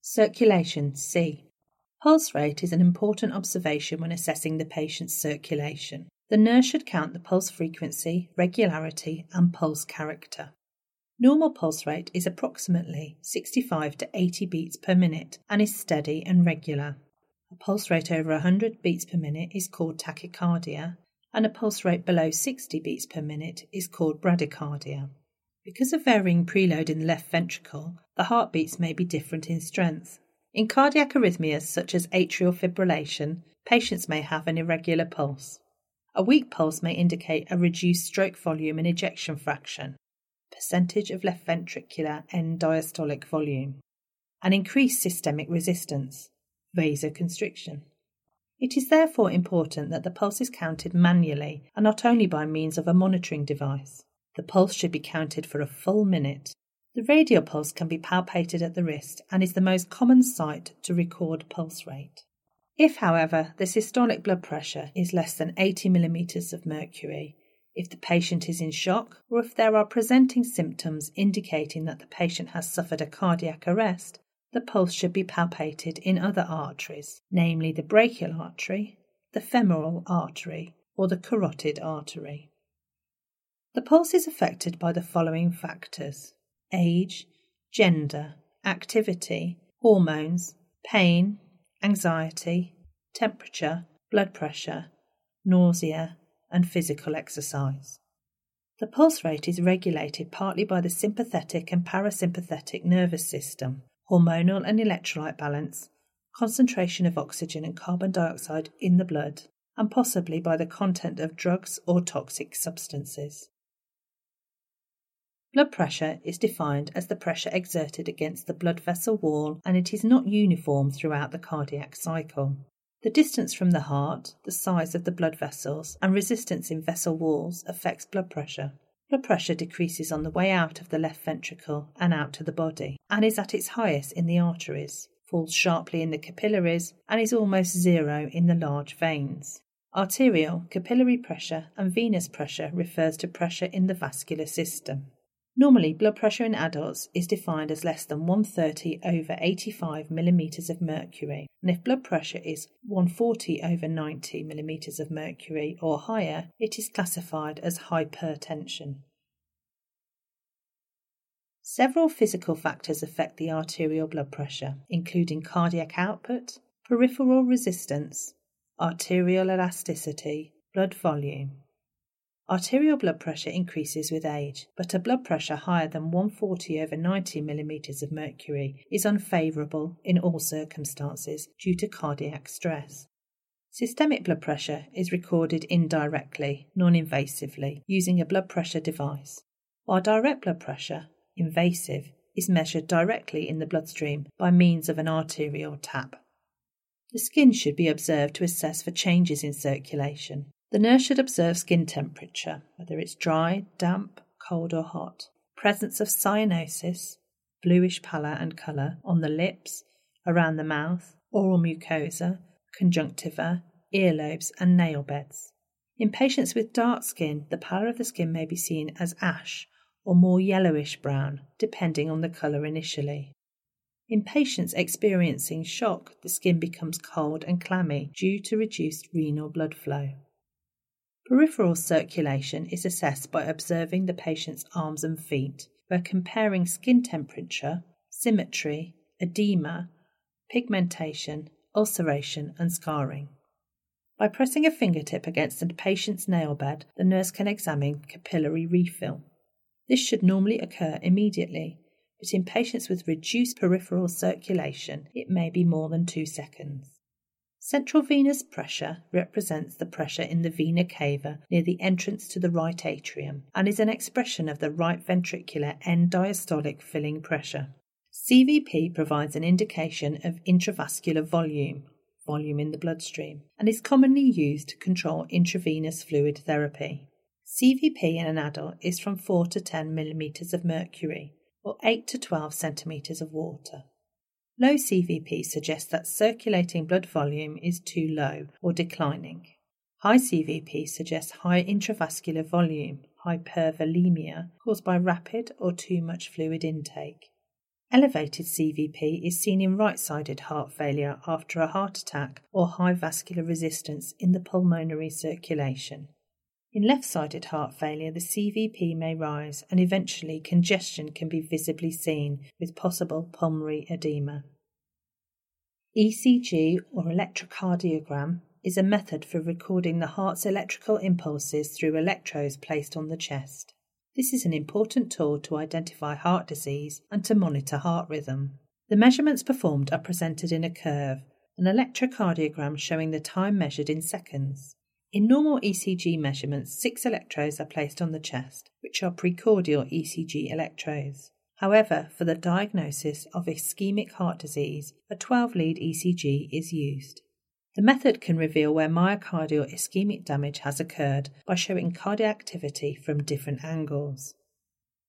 Circulation C. Pulse rate is an important observation when assessing the patient's circulation. The nurse should count the pulse frequency, regularity, and pulse character. Normal pulse rate is approximately 65 to 80 beats per minute and is steady and regular. A pulse rate over 100 beats per minute is called tachycardia, and a pulse rate below 60 beats per minute is called bradycardia. Because of varying preload in the left ventricle, the heartbeats may be different in strength. In cardiac arrhythmias such as atrial fibrillation, patients may have an irregular pulse. A weak pulse may indicate a reduced stroke volume and ejection fraction, percentage of left ventricular end diastolic volume, and increased systemic resistance, vasoconstriction. It is therefore important that the pulse is counted manually and not only by means of a monitoring device. The pulse should be counted for a full minute. The radial pulse can be palpated at the wrist and is the most common site to record pulse rate. If, however, the systolic blood pressure is less than 80 millimeters of mercury, if the patient is in shock, or if there are presenting symptoms indicating that the patient has suffered a cardiac arrest, the pulse should be palpated in other arteries, namely the brachial artery, the femoral artery, or the carotid artery. The pulse is affected by the following factors: age, gender, activity, hormones, pain, anxiety, temperature, blood pressure, nausea, and physical exercise. The pulse rate is regulated partly by the sympathetic and parasympathetic nervous system, hormonal and electrolyte balance, concentration of oxygen and carbon dioxide in the blood, and possibly by the content of drugs or toxic substances. Blood pressure is defined as the pressure exerted against the blood vessel wall, and it is not uniform throughout the cardiac cycle. The distance from the heart, the size of the blood vessels, and resistance in vessel walls affects blood pressure. Blood pressure decreases on the way out of the left ventricle and out to the body, and is at its highest in the arteries, falls sharply in the capillaries, and is almost zero in the large veins. Arterial, capillary pressure, and venous pressure refers to pressure in the vascular system. Normally, blood pressure in adults is defined as less than 130 over 85 millimeters of mercury, and if blood pressure is 140 over 90 millimeters of mercury or higher, it is classified as hypertension. Several physical factors affect the arterial blood pressure, including cardiac output, peripheral resistance, arterial elasticity, blood volume. Arterial blood pressure increases with age, but a blood pressure higher than 140 over 90 millimeters of mercury is unfavourable in all circumstances due to cardiac stress. Systemic blood pressure is recorded indirectly, non-invasively, using a blood pressure device, while direct blood pressure, invasive, is measured directly in the bloodstream by means of an arterial tap. The skin should be observed to assess for changes in circulation. The nurse should observe skin temperature, whether it's dry, damp, cold or hot, presence of cyanosis, bluish pallor and colour on the lips, around the mouth, oral mucosa, conjunctiva, earlobes and nail beds. In patients with dark skin, the pallor of the skin may be seen as ash or more yellowish brown, depending on the colour initially. In patients experiencing shock, the skin becomes cold and clammy due to reduced renal blood flow. Peripheral circulation is assessed by observing the patient's arms and feet, by comparing skin temperature, symmetry, edema, pigmentation, ulceration and scarring. By pressing a fingertip against the patient's nail bed, the nurse can examine capillary refill. This should normally occur immediately, but in patients with reduced peripheral circulation, it may be more than 2 seconds. Central venous pressure represents the pressure in the vena cava near the entrance to the right atrium and is an expression of the right ventricular end diastolic filling pressure. CVP provides an indication of intravascular volume in the bloodstream, and is commonly used to control intravenous fluid therapy. CVP in an adult is from 4 to 10 millimeters of mercury, or 8 to 12 centimeters of water. Low CVP suggests that circulating blood volume is too low or declining. High CVP suggests high intravascular volume, hypervolemia, caused by rapid or too much fluid intake. Elevated CVP is seen in right-sided heart failure after a heart attack or high vascular resistance in the pulmonary circulation. In left-sided heart failure, the CVP may rise and eventually congestion can be visibly seen with possible pulmonary edema. ECG or electrocardiogram is a method for recording the heart's electrical impulses through electrodes placed on the chest. This is an important tool to identify heart disease and to monitor heart rhythm. The measurements performed are presented in a curve, an electrocardiogram showing the time measured in seconds. In normal ECG measurements, 6 electrodes are placed on the chest, which are precordial ECG electrodes. However, for the diagnosis of ischemic heart disease, a 12-lead ECG is used. The method can reveal where myocardial ischemic damage has occurred by showing cardiac activity from different angles.